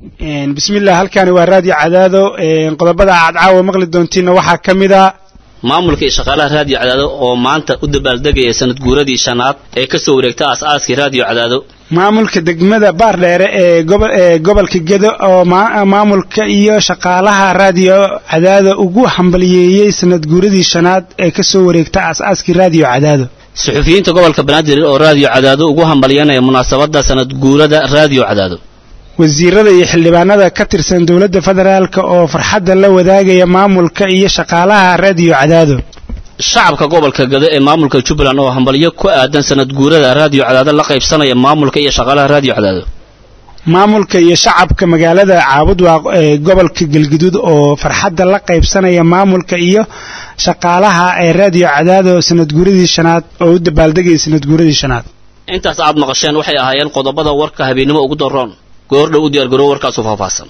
bismillaah halkaani waa raadiyo cadaado qodobada aad caawa maqli doontiina waxaa ka mid ah maamulka iyo shaqaalaha raadiyo cadaado oo maanta u dabaaldegaya sanad guuradii shanaad ee ka soo wareegta aas-aaskii raadiyo cadaado maamulka degmada Baardheere ee gobolka Gedo oo maamulka iyo shaqaalaha raadiyo cadaado ugu hambalyeeyay sanad guuradii shanaad ee ka soo wareegta aas-aaskii raadiyo cadaado suxufiyiinta gobolka Banaadir oo raadiyo cadaado ugu hambalyeynaya munaasabada sanad guurada raadiyo cadaado wasiirada iyo xildhibaanada ka tirsan dawladda federaalka oo farxadda la wadaagaya maamulka iyo shaqaalaha raadiyo cadaado shacabka gobolka Gedo ee maamulka Jubbaland oo hambalyo ku aadan sanad guurada raadiyo cadaado la qaybsanaya maamulka iyo shaqaalaha raadiyo cadaado maamulka iyo shacabka magaalada Caabudwaaq ee gobolka Galgaduud oo farxadda la qaybsanaya maamulka iyo shaqaalaha ee raadiyo cadaado sanad guuradii shanaad oo u dabaaldegay sanad guuradii shanaad intaas aad maqasheen waxay ahaayeen qodobada warka habeenimo ugu daroon goordhow u diyaar garow warkaas u faahfaahsan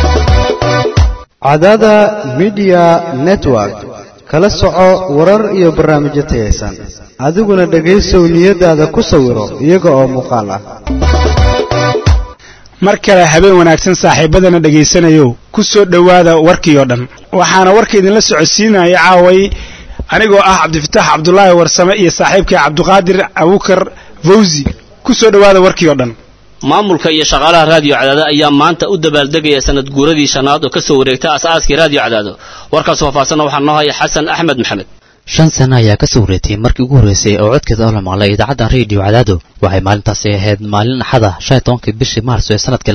Cadaada Media Network kala soco warar iyo barnaamijyo tayeysan adiguna dhageysow niyadaada ku sawiro iyaga oo muuqaal ah markale habeen wanaagsan saaxiibadana dhageysanayo ku soo dhawaada warkii oo dhan waxaana warkeedin la socodsiinaya caaway anigoo ah Cabdifataax Cabdullaahi Warsame iyo saaxiibkay Cabduqaadir Abukar Fawzi ku soo dhawaada warkii oo dhan maamulka iyo shaqaalaha raadiyo cadaado ayaa maanta u dabaaldegaya sanad guuradii shanaad oo ka soo wareegta aas-aaskii raadiyo cadaado warkaas faahfaahsan waxaa noo haya Xasan Axmed Maxamed 5 sano ayaa ka soo wareegtay markii ugu horeysay oo codkeeda la maqlay idaacadda raadiyo cadaado waxay maalintaasi ahayd maalin axada 15 bishii Maarso ee sanadkii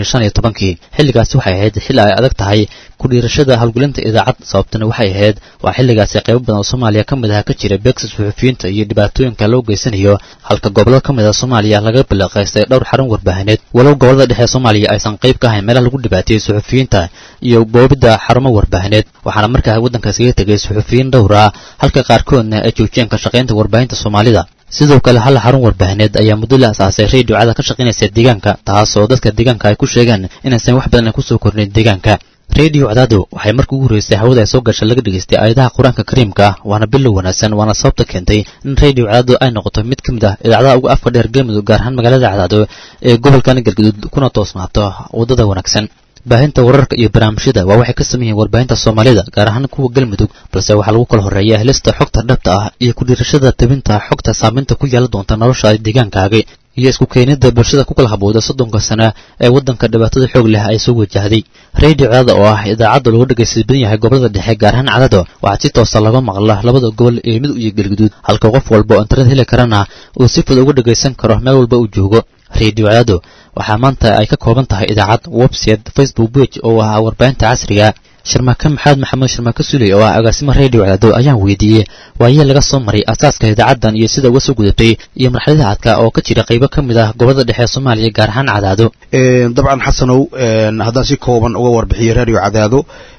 2015 xilligaas waxay ahayd xil ay adag tahay ku dhiirashada hawlgelinta idaacad sababtuna waxay ahayd waa xilligaas qayb badan oo Soomaaliya ka mid ah ka jira beegsi suxufiyiinta iyo dhibaatooyinka loo geysanayo halka gobolada ka mid ah Soomaaliya laga bilaqaystay dhowr xarun warbaahineed walow gobolada dhexe Soomaaliya aysan qayb ka ahayn meelaha lagu dhibaateeyay suxufiyiinta iyo boobida xarumo warbaahineed waxaana markaa wadankaas kaga tagay suxufiyiin dhowr ah halka qaarkoodna ay joojiyeen ka shaqeynta warbaahinta Soomaalida sidoo kale hal xarun warbaahineed ayaa muddo la aasaasay raadiyo cadaado ka shaqeynaysa deegaanka taas oo dadka deegaanka ay ku sheegaan inaysan wax badan ku soo kordhin deegaanka raadiyo cadaado waxay markii ugu horeysay hawada ay soo gashay laga dhageystay aayadaha Quraanka Kariimka waana bilow wanaagsan waana sababta keentay in raadiyo cadaado ay noqoto mid kamid ah idaacadaha ugu afka dheer Galmudug gaar ahaan magaalada Cadaado ee gobolka Galgaduud kuna toosnaato wadada wanaagsan baahinta wararka iyo barnaamijyada waa waxay ka sameeyeen warbaahinta Soomaalida gaar ahaan kuwa Galmudug balse waxa lagu kala horeeyaa helista xogta dhabta ah iyo ku dhiirashada tabinta xogta saameynta ku yeelan doonta nolosha deegaankaaga iyo isku keenida bulshada ku kala habooda 30 sano ee wadanka dhibaatada xoog leh ay soo wajahday raadiyo cadaado oo ah idaacad lagu dhageysto badan yahay gobolada dhexe gaar ahaan Cadaado waxa si toos ah laga maqlaa labada gobol ee Mudug iyo Galgaduud halka qof walba oo internet heli karana uu si fudud uga dhageysan karo meel walba uu joogo raadiyo cadaado waxa maanta ay ka kooban tahay idaacad website Facebook page oo ah warbaahinta casriga Sharmaaka Maxamed Sharmaaka Suley oo ah agaasima raadiyo cadaado ayaan weydiiyay waayee laga soo maray asaaska idaacadan iyo sida uga soo gudatay iyo marxaladaha adka oo ka jira qaybo kamid ah gobolada dhexe Soomaaliya gaar ahaan Cadaado dabcan Xasanow haddaan si kooban uga warbixiyo raadiyo cadaado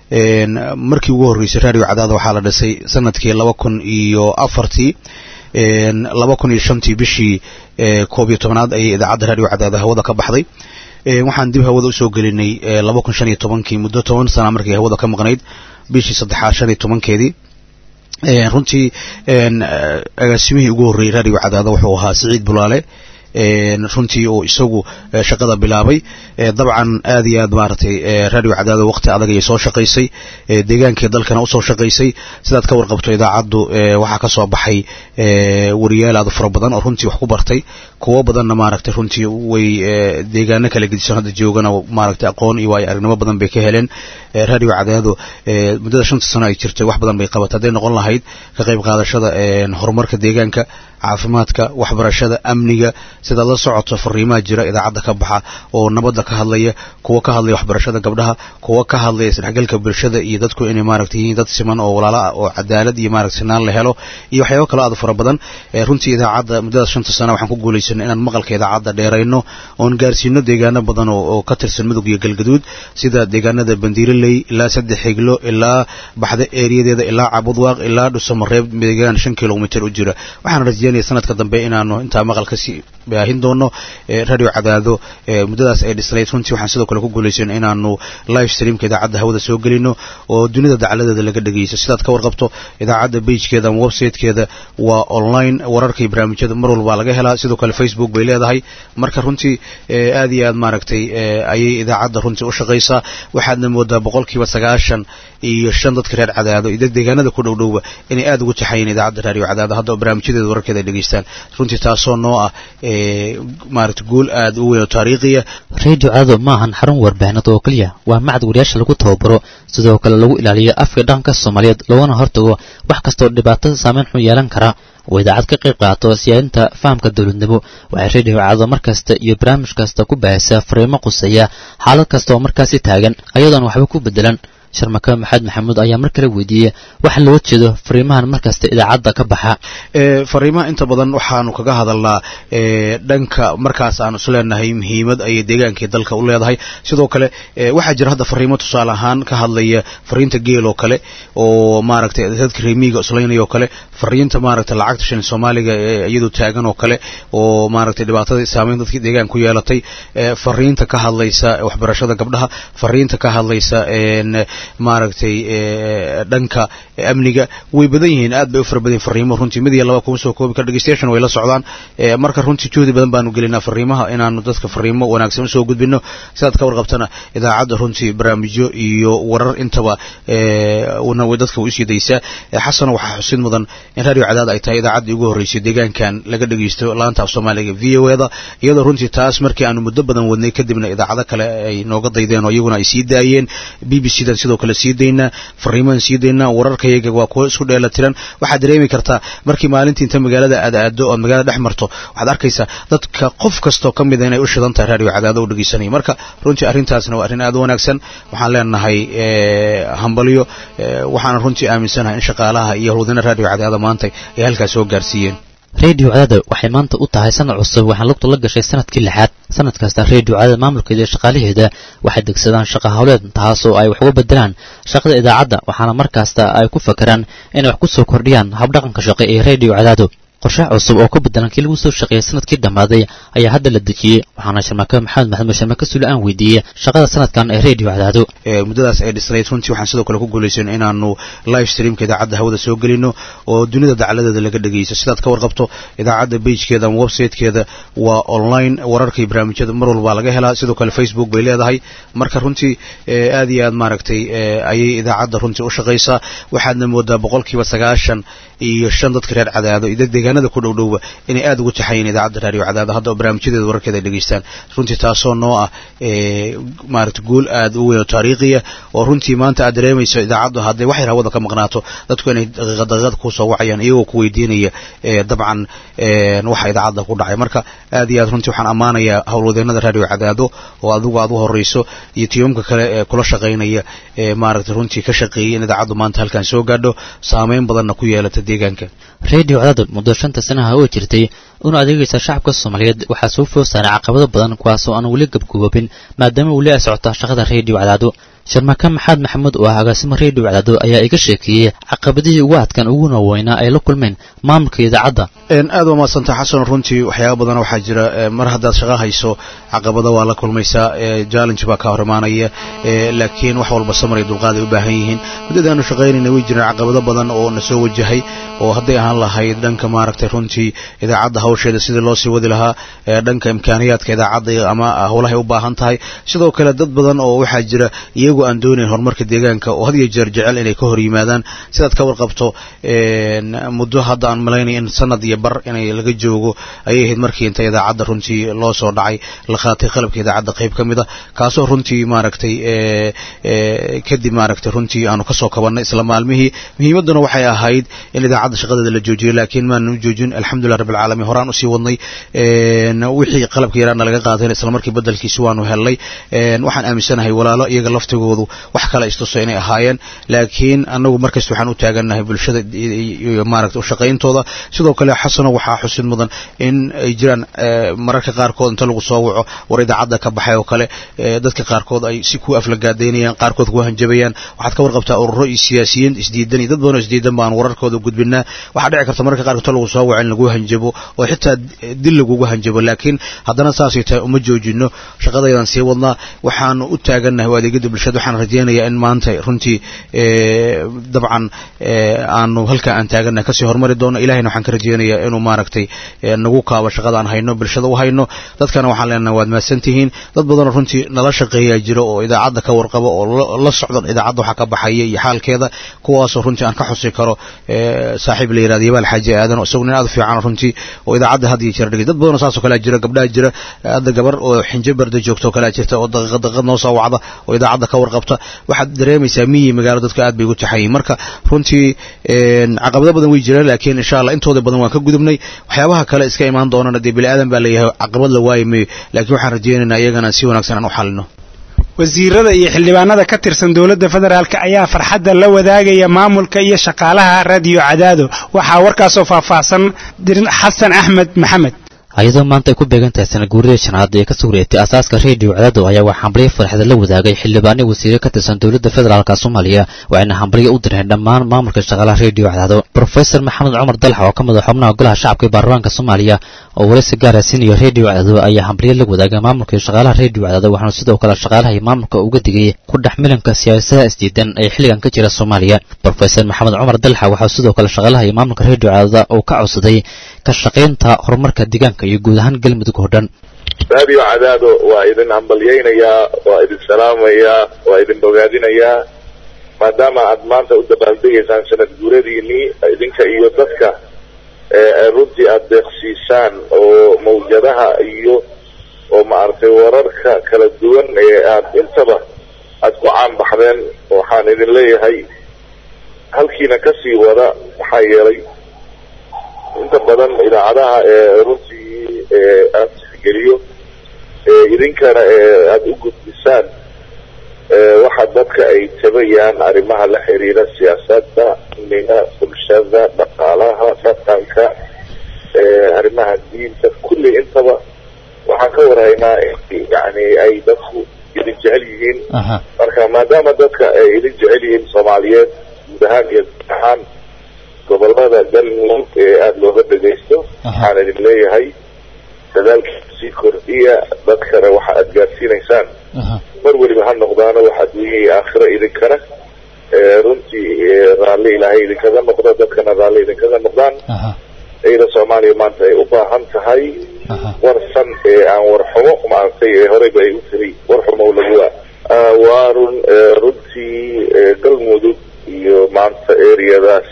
markii ugu horeysay raadiyo cadaado waxaa la dhisay sanadkii 2004 2005 bishii 11aad ay idaacadda raadiyo cadaado hawada ka baxday waxaan dib hawada u soo gelinay 2015 muddo 10 sano markii hawada ka maqnayd bishii 3 runtii agaasimihii ugu horeeyay raadiyo cadaado wuxuu ahaa Saciid Bulaale runtii oo isagu shaqada bilaabay dabcan aad iyo aad maartay raadiyo cadaado waqti adag ay soo shaqeysay deegaankii dalkana u soo shaqeysay sidaad ka warqabto idaacaddu waxa ka soo baxay wariyaal aad fara badan oo runtii wax ku bartay kuwa badanna maaragtay runtii way deegaano kala gedisan hadda joogana maaragtay aqoon iyo aragnimo badan bay ka heleen raadiyo cadaado muddada 5 sano ay jirtay wax badan bay qabatay haday noqon lahayd ka qayb qaadashada horumarka deegaanka caafimaadka waxbarashada amniga sida la socoto fariimaha jira idaacadda ka baxa oo nabadda ka hadlaya kuwa ka hadlaya waxbarashada gabdhaha kuwa ka hadlaya isdhexgalka bulshada iyo dadku inay maaragtay yihiin dad siman oo walaalo ah oo cadaalad iyo maaragtay sinaan la helo iyo waxyaabo kale aad fara badan runtii idaacadda muddada 5 sano waxaan ku guuleysanay inaan maqalka idaacadda dheerayno oon gaarsiino deegaano badan oo ka tirsan Mudug iyo Galgaduud sida deegaanada Bandiirley ilaa 3 xiglo ilaa baxda eeriyadeeda ilaa Cabudwaaq ilaa Dhuusamareeb deegaan 5 kiiloomitir u jira waxaan rajeynaya sanadka dambe inaanu intaa maqal ka sii baahin doono radio cadaado muddadaas ay dhisnayd runtii waxaan sidoo kale ku guulaysan inaanu live streamka idaacadda hawada soo gelino oo dunida dacaladeeda laga dhageysto sidaad ka warqabto idaacadda pagekeeda ama websitekeeda waa online wararka iyo barnaamijyada mar walba laga helaa sidoo kale Facebook bay leedahay marka runtii aad iyo aad maaragtay ayay idaacadda runtii u shaqeysaa waxaadna moodaa 95% iyo 5 dadka reer cadaado iyo deegaanada ku dhowdhowba inay aad ugu taxayeen idaacadda radio cadaado hadda barnaamijyadeeda wararkeeda ay dhageystaan runtii taasoo noo ah maaragtay gool aad u weyn oo taariikhiya radio cadaado maahan xarun warbaahinada oo kaliya waa macad wariyaasha lagu tababaro sidoo kale lagu ilaaliyo afka dhanka Soomaaliyeed loona hortago wax kasta oo dhibaato saameyn xun yeelan kara oo idaacad ka qayb qaato siyaasadda fahamka dawladnimo waxay radio cadaado markasta iyo barnaamij kasta ku baahisa fariimo quseeya xaalad kasta oo markaasi taagan ayadoon waxba ku bedelan sharmaka maxamed ayaa mar kale weydiiyay waxa loo jeedo fariimahan markasta idaacadda ka baxa fariimaha inta badan waxaanu kaga hadalnaa dhanka markaas aanu isleenahay muhiimad ay deegaanka dalka u leedahay sidoo kale waxa jira hadda fariimo tusaale ahaan ka hadlaya fariinta geel oo kale oo maaragtay dadka reemiga islaynaya oo kale fariinta maaragtay lacagta shilin Soomaaliga iyadoo taagan oo kale oo maaragtay dhibaatada saameyn dadka deegaanka ku yeelatay fariinta ka hadlaysa waxbarashada gabdhaha fariinta ka hadlaysa maaragtay dhanka amniga way badan yihiin aad bay u farbadin fariimo runtii mid iyo laba kuma soo koobi kar dhageystayaashan way la socdaan marka runtii juhdi badan baanu gelinaa fariimaha inaanu dadka fariimo wanaagsan u soo gudbino sidaad ka warqabtana idaacadda runtii barnaamijyo iyo warar intaba way dadka u sii daysaa xasan waxa xusid mudan in radio cadaad ay tahay idaacadda ugu horeysay deegaankan laga dhageysto laanta af Soomaaliga VOA-da iyadoo runtii taas markii aanu muddo badan wadnay kadibna idaacado kale ay nooga daydeen oo iyaguna ay sii daayeen BBC-da sidoo kale sii deynaa fariimahan sii deynaa wararkayaga waa kuwa isku dheelatiran waxaad dareemi kartaa markii maalintii inta magaalada aado oo magaalada dhex marto waxaad arkaysaa dadka qof kastoo ka mid ah inay u shidan tahay radio cadaado u dhageysanay marka runtii arrintaasna waa arrin aad u wanaagsan waxaan leenahay hambalyo waxaan runtii aaminsanahay in shaqaalaha iyo howlwadana radio cadaado maanta ay halkaas soo gaarsiiyeen radio cadaado waxay maanta u tahay sanad cusub waxaan lugta la gashay sanadkii 6aad sanad kasta radio cadaado maamulkeeda iyo shaqaalaheeda waxay degsadaan shaqo hawleed taasoo ay wax uga bedelaan shaqada idaacadda waxaana markasta ay ku fakaraan inay wax ku soo kordhiyaan habdhaqanka shaqo ee radio cadaado qorshe cusub oo ka bedelan kii lagu soo shaqeeyay sanadkii dhamaaday ayaa hadda la dejiyay waxaana sharmaka maxamed sharmaka suulaan weydiiyay shaqada sanadkan ee radio cadaado muddadaas ay dhisnayd runtii waxaan sidoo kale ku guulaysan inaanu live streamka idaacadda hawada soo gelino oo dunida dacaladeeda laga dhageysto sidaad ka warqabto idaacadda pagekeeda ama websitekeeda waa online wararka iyo barnaamijyada mar walba laga helaa sidoo kale Facebook bay leedahay marka runtii aad iyo aad maaragtay ayay idaacadda runtii u shaqeysaa waxaadna moodaa 95% iyo 5 dadka reer cadaado iyo deegaanada ku dhowdhowba inay aad ugu taxayeen idaacadda radio cadaado hadda barnaamijyadeeda wararkeeda ay dhageystaan runtii taasoo noo ah maaragtay gool aad u weyn oo taariikhiya oo runtii maanta aad dareemayso idaacaddu hadday wax yar hawada ka maqnaato dadku inay daqiiqad ku soo wacayaan iyagoo ku weydiinaya dabcan waxa idaacadda ku dhacay marka aad iyo aad runtii waxaan ammaanayaa howlwadeenada radio cadaado oo adigu aad u horeyso iyo tiimamka kale ee kula shaqeynaya maaragtay runtii ka shaqeeyay in idaacaddu maanta halkan soo gaadho saameyn badanna ku yeelata deegaanka radio cadaado muddo 5 sano oo jirtay una adeegaysa shacabka Soomaaliyeed waxa soo food saaray caqabado badan kuwaas oo aan wali gabgoobin maadaama wali ay socoto shaqada radio cadaado sharmaka maxamed oo ah agaasimo radio cadaado ayaa iga sheekiyay caqabadihii ugu adkaan ugu weynaa ay la kulmeen maamulka idaacadda aad waa maasanta xasan runtii waxyaabo badan waxa jira mar haddaad shaqo hayso caqabado waa la kulmaysaa challenge baa ka hor imaanaya laakiin wax walba samar iyo dulqaad ay u baahan yihiin muddadaanu shaqaynayna way jiraan caqabado badan oo na soo wajahay oo hadday ahaan lahayd dhanka maaragtay runtii idaacadda hawsheeda sidii loo sii wadi lahaa dhanka imkaaniyaadka idaacadda ama howlaha ay u baahan tahay sidoo kale dad badan oo waxaa jira iyagu aan doonayn horumarka deegaanka oo had iyo jeer jecel inay ka hor yimaadaan sidaad ka warqabto muddo hadda aan malaynay in sanad iyo bar inay laga joogo ayay ahayd markii inta idaacadda runtii loo soo dhacay la qaatay qalabka idaacadda qayb ka mid ah kaasoo runtii maaragtay kadib maaragtay runtii aanu ka soo kabanay isla maalmihii muhiimaduna waxay ahayd in idaacadda shaqadeeda la joojiyo laakiin maanu joojin alxamdulillah rabbil caalamiin horaan u sii wadnay wixii qalabka yaraana laga qaatay isla markii bedelkiisa waanu helnay waxaan aaminsanahay walaalo iyaga laftigu laftigoodu wax kale istusay inay ahaayeen laakiin anagu markasta waxaan u taaganahay bulshada iyo maaragtay u shaqayntooda sidoo kale xasano waxaa xusid mudan in ay jiraan mararka qaarkood inta lagu soo waco war idaacada ka baxay oo kale dadka qaarkood ay si ku aflagaadeynayaan qaarkood ku hanjabayaan waxaad ka warqabtaa ururo iyo siyaasiyiin isdiidan iyo dad badan oo isdiidan baan wararkooda gudbinaa waxa dhici karta mararka qaarkood lagu soo waco in lagu hanjabo oo xitaa dil lagu hanjabo laakiin haddana saasay tahay uma joojino shaqadaydan sii wadnaa waxaan u taaganahay adeegyada bulshada waxaan rajeynayaa in maanta runtii dabcan aanu halka aan taaganahay kasii hormari doono ilaahayna waxaan ka rajeynayaa inuu maaragtay nagu kaabo shaqada aan hayno bulshada u hayno dadkana waxaan leenahay waad mahadsantihiin dad badanoo runtii nala shaqeeyaa jiro oo idaacadda ka warqaba oo la socda idaacadda waxaa ka baxaya iyo xaalkeeda kuwaasoo runtii aan ka xusi karo saaxiib la yidhahdo yabaal xaaji aadan oo isagu nin aad u fiican runtii oo idaacadda had iyo jeer dhigay dad badanoo saasoo kale jira gabdhaha jira hadda gabar oo xinjo barda joogto oo kale jirta oo daqiiqad noo soo wacda oo idaacadda ka warqabta waxaad dareemaysaa miyi magaalo dadka aad bay ugu taxayiin marka runtii caqabado badan way jiraan laakiin insha Allah intooda badan waan ka gudubnay waxyaabaha kale iska imaan doonana dee bini aadan baa leeyahay caqabad la waaymay laakiin waxaan rajeynaynaa iyagana si wanaagsan aan u xalino wasiirada iyo xildhibaanada ka tirsan dawladda federaalka ayaa farxadda la wadaagaya maamulka iyo shaqaalaha raadiyo Cadaado waxaa warkaasoo faahfaahsan Xasan Axmed Maxamed ayadoo maanta ay ku beegan tahay sana guurida shanaad ee ka soo wareegtay asaaska Radio Cadaado ayaa wax xambriye farxad la wadaagay xildhibaano wasiiro ka tirsan dawladda federaalka Soomaaliya waxayna xambriye u direen dhammaan maamulka shaqaalaha Radio Cadaado Professor Maxamed Cumar Dalxa oo ka mid ah xubnaha golaha shacabka ee baarlamaanka Soomaaliya oo waraysi gaar ah siinaya Radio Cadaado ayaa xambriye la wadaagay maamulka shaqaalaha Radio Cadaado waxaana sidoo kale shaqaalaha iyo maamulka uga digay ku dhaxmilanka siyaasadda isdiidan ee xilligan ka jira Soomaaliya Professor Maxamed Cumar Dalxa waxa sidoo kale shaqaalaha iyo maamulka Radio Cadaado oo ka codsaday ka shaqeynta horumarka deegaanka iyo guud ahaan galmudug oo dhan Radio Cadaado waa idin hambalyeynaya waa idin salaamaya waa idin bogaadinaya maadaama aad maanta u dabaaldegaysaan sanad guuradiinii idinka iyo dadka runtii aad deeqsiisaan oo mawjadaha iyo oo maaragtay wararka kala duwan ee aad intaba aad ku caanbaxdeen waxaan idin leeyahay halkiina kasii wada maxaa yeelay inta badan idaacadaha runtii aad tixgeliyo idinkana aad u gudbisaan waxa dadka ay tabayaan arrimaha la xiriira siyaasadda amniga bulshada dhaqaalaha dhaqanka arrimaha diinta kulli intaba waxaan ka warhaynaa yani ay dadku idin jecel yihiin marka maadaama dadka ay idin jecel yihiin Soomaaliyeed guud ahaan iyo ahaan gobolada galmudug ee aada looga dhagaysto waxaan idin leeyahay dadaalkiisa sii kordhiya dadkana waxa aad gaarsiinaysaan mar weliba ha noqdaano wax adduunya iyo aakhiro idinkana runtii raalli ilaahay idinkaga noqdo dadkana raalli idinkaga noqdaan ciida Soomaaliya maanta ay u baahan tahay warsan aan warxumo maaragtay horeyba ay u tiri warxumo lagu waa runtii galmudug iyo maanta eriyadaas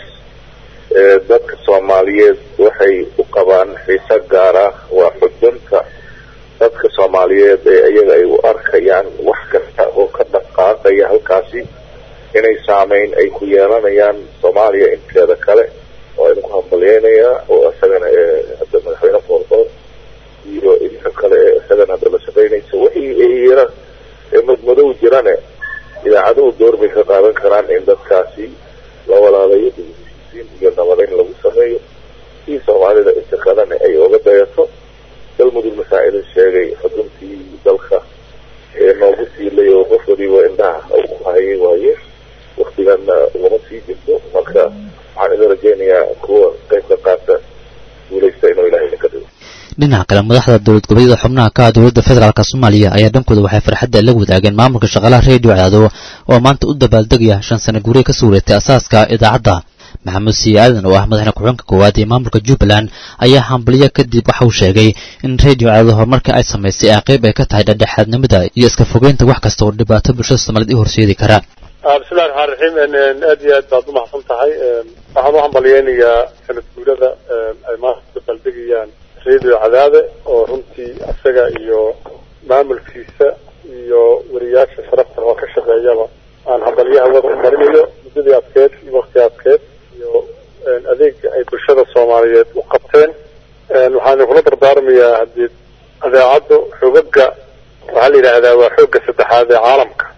dadka Soomaaliyeed waxay u qabaan xiisa gaar ah waa xudunta dadka Soomaaliyeed ee iyaga ay u arkayaan wax kasta oo ka dhaqaaqaya halkaasi inay saameyn ay ku yeelanayaan Soomaaliya inteeda kale oo idinku hambalyeynaya oo asagana hadda madaxweyne Qoorqoor iyo idinka kale asagana hadda la shaqeynaysa wixii yara madmadow jirane idaacaduhu door bay ka qaadan karaan in dadkaasi la walaalayo iyo nabadayn lagu sameeyo si Soomaalida inta kalena ay uga dayato galmudug masaa'il sheegay xuduntii dalka noogu siilay oo qof waliba indhaha ku hayay waaye waqtigan lama sii jirto marka waxaan idin rajeynayaa kuwa qaybka qaata guulaysta inuu ilaahay idinka dhigo dhinaca kale madaxda dowlad goboleedyada xubnaha ka dowladda federaalka Soomaaliya ayaa dhankooda waxay farxadda la wadaageen maamulka shaqaalaha Radio Cadaado oo maanta u dabaaldegaya 5 sano guuri ka soo wareegtay asaaska idaacadda Maxamed Siyaad oo ah madaxda ku-xigeenka koowaad ee maamulka Jubbaland ayaa hambalyo kadib waxa uu sheegay in Radio Cadaado horumarka ay sameysay qayb ay ka tahay dhexdhexaadnimada iyo iska fogeynta wax kasta oo dhibaato bulshada Soomaaliyeed u horseedi kara bismillaahir rahmaanir rahiim aad iyo aad baad u mahadsan tahay waxaan u hambalyeynayaa sanad guurada ay maanta dabaaldegayaan Radio Cadaado oo runtii asaga iyo maamulkiisa iyo wariyaasha sharafta oo ka shaqeeyaba aan hambalyaha wada u marinayo muddadii adkeed iyo waqti adkeed iyo adeeg ay bulshada Soomaaliyeed u qabteen waxaan kula dardaarmayaa haddii idaacaddu xoogagga waxaa la yidhaahdaa waa xoogga saddexaad ee caalamka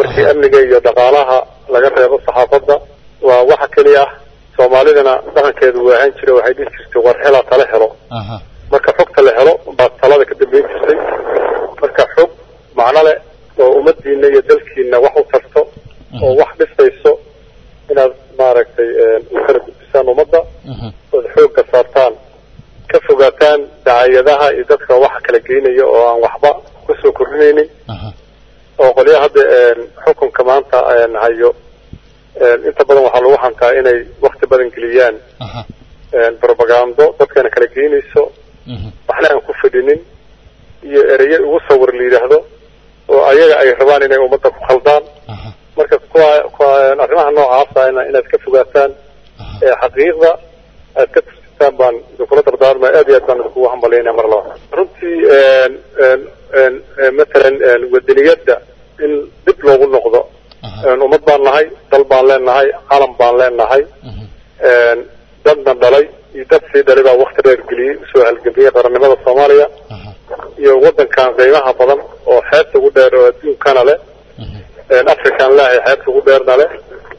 markii amniga iyo dhaqaalaha laga reebo saxaafadda waa waxa kaliya ah soomaalidana dhaqankeedu waa ahaan jiray waxay dhihi jirtay war hela tala helo marka xogta la helo baa talada ka dambeyn jirtay marka xog macno leh oo ummadiina iyo dalkiina wax u tarto oo wax dhisayso inaad maaragtay u kala gudbisaan ummadda ood xoogga saartaan ka fogaataan dacayadaha iyo dadka waxa kala geynaya oo aan waxba kusoo kordhinaynin oo qolyaha hadda xukunka maanta hayo inta badan waxaa lagu hantaa inay wakti badan geliyaan propagando dadkana kala geynayso waxna aan ku fadhinin iyo ereye ugu sawir la yidhaahdo oo ayaga ay rabaan inay ummadda ku khaldaan marka kuwa arrimaha noocaasa inaad ka fogaataan xaqiiqda aad ka tursitaan baan idinkula dardaarmaya aad iyo aad baan iskugu hambalyaynaya mar laba runtii matalan wadaniyadda in dib loogu noqdo ummad baan nahay dal baan leenahay calam baan leenahay dadna dhalay iyo dad sii dhalay baa wakti dheer geliyey usoo halgamiyey qarannimada soomaaliya iyo waddankan qiimaha badan oo xeebta ugu dheer oo adduunkana leh african lehay xeebta ugu dheerna leh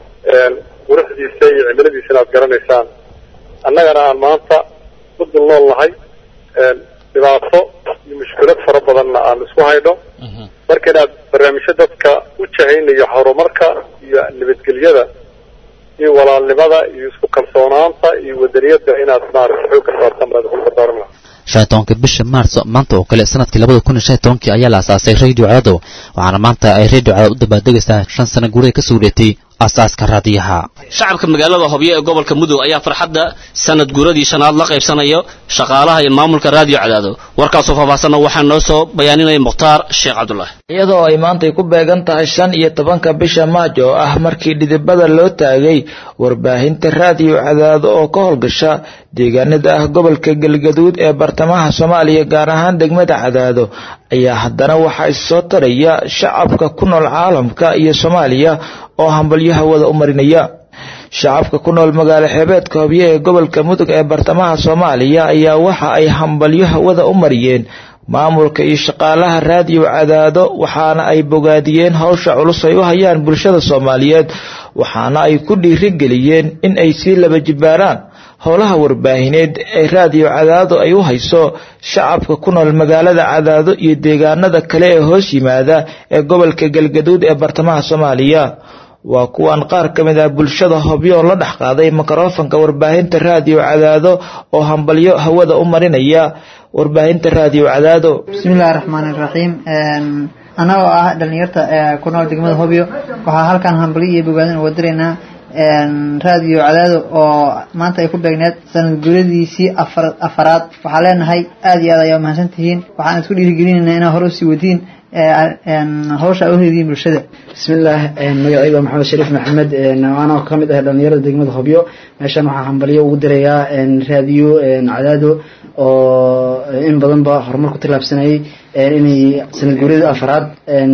quruxdiisa iyo cimiladiisana aad garanaysaan annagana aan maanta ku dul nool nahay dhibaato iyo mushkilad fara badanna aan isku haydho marka inaad barnaamijyo dadka u jahaynayo horumarka iyo nabadgelyada iyo walaalnimada iyo isku kalsoonaanta iyo wadaniyadda inaad maaragtay xoogga saartaan baad ku dardaarmaya 15 bisha Maarso maanta oo kale sanadkii 2015 ayaa la aasaasay Radio Cadaado waxaana maanta ay Radio Cadaado u dabaaldegaysaa 5 sano guuray ka soo dheetay asaaska raadiyaha shacabka magaalada Hobyo ee gobolka Mudug ayaa farxadda sanad guuradii shanaad la qaybsanayo shaqaalaha iyo maamulka Radio Cadaado warkaas oo faahfaahsan waxaa noo soo bayaaninaya Muxtaar Sheekh Cabdullaah iyadoo ay maanta ku beegan tahay 15 bisha Maajo oo ah markii dhidibada loo taagay warbaahinta Radio Cadaado oo ka howlgasha deegaanada ah gobolka Galgaduud ee bartamaha Soomaaliya gaar ahaan degmada Cadaado ayaa haddana waxa soo taraya shacabka ku nool caalamka iyo Soomaaliya oo hambalyaha wada u marinaya shacabka ku nool magaalo xeebeedka Hobyo ee gobolka Mudug ee bartamaha Soomaaliya ayaa waxa ay hambalyaha wada u mariyeen maamulka iyo shaqaalaha Radio Cadaado waxaana ay bogaadiyeen hawsha culus ay u hayaan bulshada Soomaaliyeed waxaana ay ku dhiirigeliyeen in ay si laba jibaaraan howlaha warbaahineed ee Radio Cadaado ay u hayso shacabka ku nool magaalada Cadaado iyo deegaanada kale ee hoos yimaada ee gobolka Galgaduud ee bartamaha Soomaaliya waa kuwan qaar kamid ah bulshada Hobyo la dhaxqaaday mikrofoonka warbaahinta Radio Cadaado oo hambalyo hawada u marinaya warbaahinta Radio Cadaado bismillaahir rahmaanir rahiim ana oo dhalinyarta ku nool degmada Hobyo waxa halkan hambalyo iyo bogaadin u wadareynaa Radio Cadaado oo maanta ay ku beegneed sanad guuradiisii afaraad waxa leenahay aad iyo aad ayaan mahadsantihiin waxaan isku dhiirigelinaynaa inaan hore u sii wadiin hawsha u heedin bulshada bismillaah magacayga maxamed shariif maxamed ana ka mid ah dhalinyarada degmada Hobyo meeshan waxaan hambalyo ugu dirayaa Radio Cadaado oo in badan ba horumar ku tilaabsanay inay sanad guurida afraad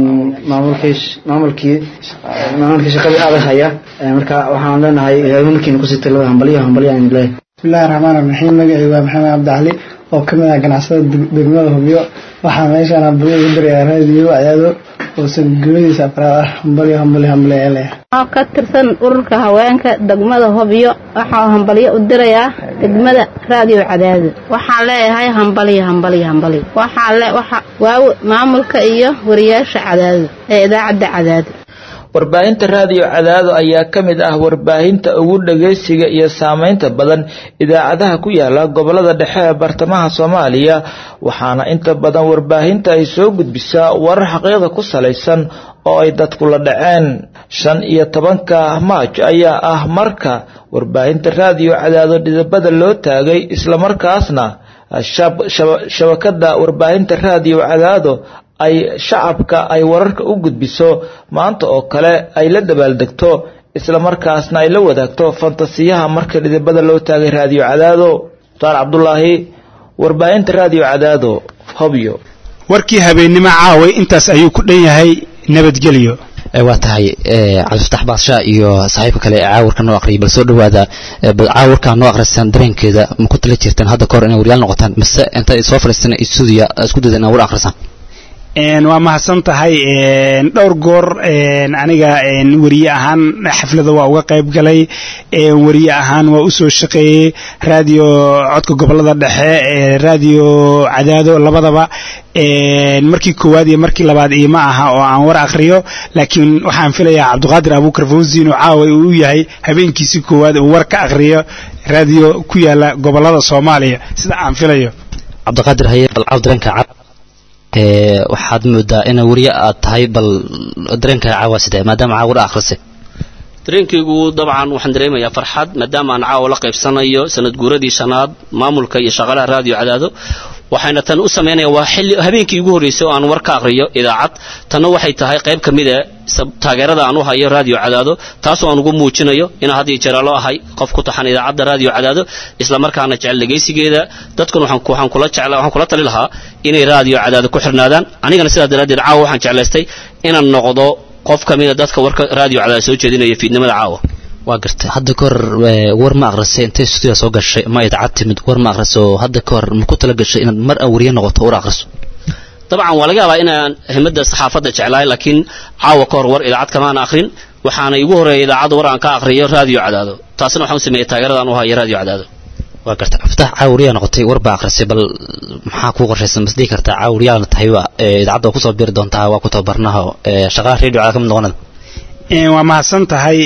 maamulkii shaqada aad haya marka waxaan leenahay maamulkiina ku sii talada hambalyo aan leeyahay bismillaahir rahmaanir rahiim magacayga maxamed cabdi cali oo kamid ah ganacsada degmada Hobyo waxaan meeshan hambalyo ugu dirayaa Radio Cadaado oo sanad guuradiisa afraad hambalyo ka tirsan ururka haweenka degmada Hobyo waxaan hambalyo u dirayaa degmada Radio Cadaado waxaan leeyahay hambalyo waxa maamulka iyo wariyaasha Cadaado ee idaacada Cadaado warbaahinta Radio Cadaado ayaa kamid ah warbaahinta ugu dhageysiga iyo saameynta badan idaacadaha ku yaala gobolada dhexe ee bartamaha Soomaaliya waxaana inta badan warbaahinta ay soo gudbisaa warar xaqiiqda ku saleysan oo ay dadku la dhaceen 15 Maajo ayaa ah marka warbaahinta Radio Cadaado dhidibada loo taagay isla markaasna shabakada warbaahinta Radio Cadaado ay shacabka ay wararka u gudbiso maanta oo kale ay la dabaaldegto isla markaasna ay la wadaagto fantasiyaha marka dhidibada loo taagay Radio Cadaado Muxtaar Cabdullaahi warbaahinta Radio Cadaado Hobyo warkii habeenimo caaway intaas ayuu ku dhan yahay nabadgelyo waa tahay Cabdi Baasha iyo saaxiibka kale caawirka noo aqriyay bal soo dhawaada bal caawirka noo aqrisan dareenkeeda ma ku tala jirtaan hadda koor inay wariyaal noqotaan mise inta soo fariisana studio isku dadana war aqrisan waa mahadsan tahay dhowr goor aniga wariye ahaan xaflada waa uga qayb galay wariye ahaan waa u soo shaqeeyay radio codka gobolada dhexe radio Cadaado labadaba markii koowaad iyo markii labaad ma aha oo aan war akhriyo laakiin waxaan filayaa Cabduqaadir Abuukar Fawzi inuu caawa uu yahay habeenkiisii koowaad uu war ka akhriyo radio ku yaala gobolada Soomaaliya sida aan filayo Cabduqaadir haye bal Cabdiranka waxaad moodaa in wariye aad tahay bal dareenka caawa sidee maadaama caawa akhrisay dareenkaygu dabcan waxaan dareemayaa farxad maadaama aan caawa la qaybsanayo sanad guuradii shanaad maamulka iyo shaqalaha radio Cadaado waxayna tan u sameynayaan waa xilli habeenkii ugu horeysay oo aan war ka akhriyo idaacad tanna waxay tahay qayb kamid ah taageerada aan u hayo radio Cadaado taas oo aan ugu muujinayo in hadii jaraalo ahay qof ku taxan idaacadda radio Cadaado isla markaana jecel dhageysigeeda dadkuna waxaan kula tali lahaa inay radio Cadaado ku xirnaadaan anigana sidaa daraadeed caawa waxaan jeclaystay inaan noqdo qof kamid ah dadka warka radio Cadaado soo jeedinaya fiidnimada caawa waa gartay hadda kor war ma akhrisay intee studio soo gashay ma idaacad timid war ma akhriso hadda kor ma ku tala gashay inaad mar aan wariye noqoto war akhriso طبعا waa laga yaabaa inaan himada saxaafada jeclahay laakiin caawa ka hor war idaacad kama aan akhrin waxaana igu horeeyay idaacad war aan ka akhriyo radio Cadaado taasina waxaan sameeyay taageeradan u hayo radio Cadaado waa gartay aftax caawriya noqotay war ba akhrisay bal maxaa ku qorshaysan masdii kartaa caawriyaana tahay waa idaacadda ku soo biir doontaa waa ku tabarnaha shaqada radio Cadaado ka noqonada waa mahadsan tahay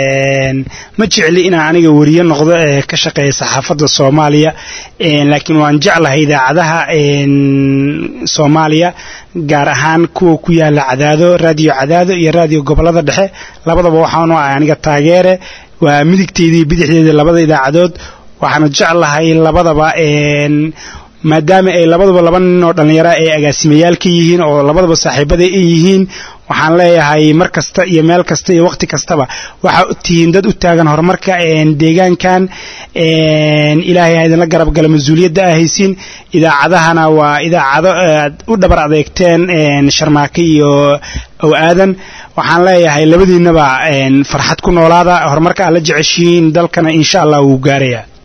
ma jecli inaan aniga wariye noqdo ka shaqeeyo saxaafadda Soomaaliya laakiin waan jeclahay idaacadaha Soomaaliya gaar ahaan kuwa ku yaala Cadaado radio Cadaado iyo radio gobolada dhexe labadaba waxaan aniga taageere waa midigteedii bidixdeeda labada idaacadood waxaan jeclahay labadaba maadaama ay labadaba laba nin oo dhalinyaro ay agaasimayaal ka yihiin oo labadaba saaxiibada ay yihiin waxaan leeyahay mar kasta iyo meel kasta iyo waqti kastaba waxa tihiin dad u taagan horumarka deegaankan ilaahay idin la garab gala mas'uuliyadda ah haysiin idaacadahana waa idaacado u dhabar adeegteen Sharmaake iyo oo aadan waxaan leeyahay labadiinaba farxad ku noolaada horumarka alla jeceshiin dalkana insha Allah uu gaaraya